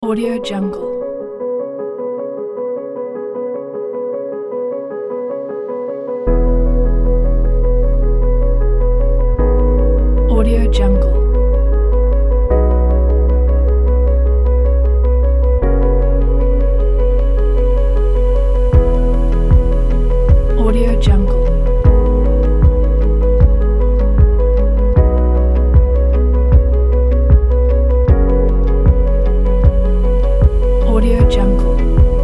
Audio Jungle. Audio Jungle. Audio Jungle. Audio Jungle.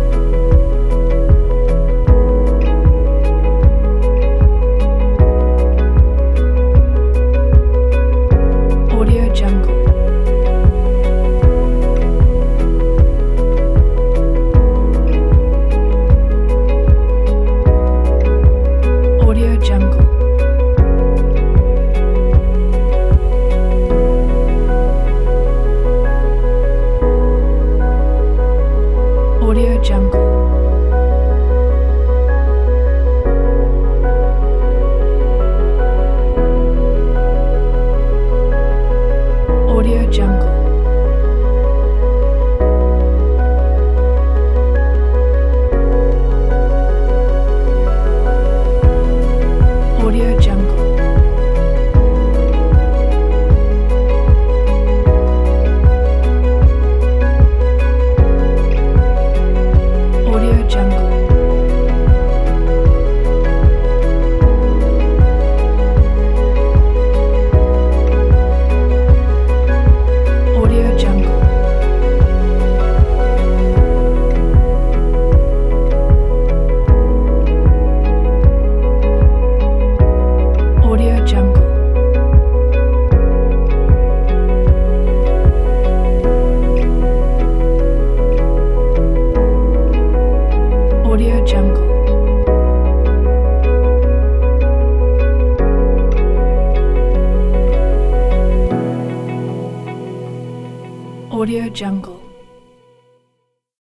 Audio Jungle. Audio Jungle. Audio Jungle. Audio Jungle. Audio Jungle. Audio Jungle. Audio Jungle. Audio Jungle. Audio Jungle. Audio Jungle.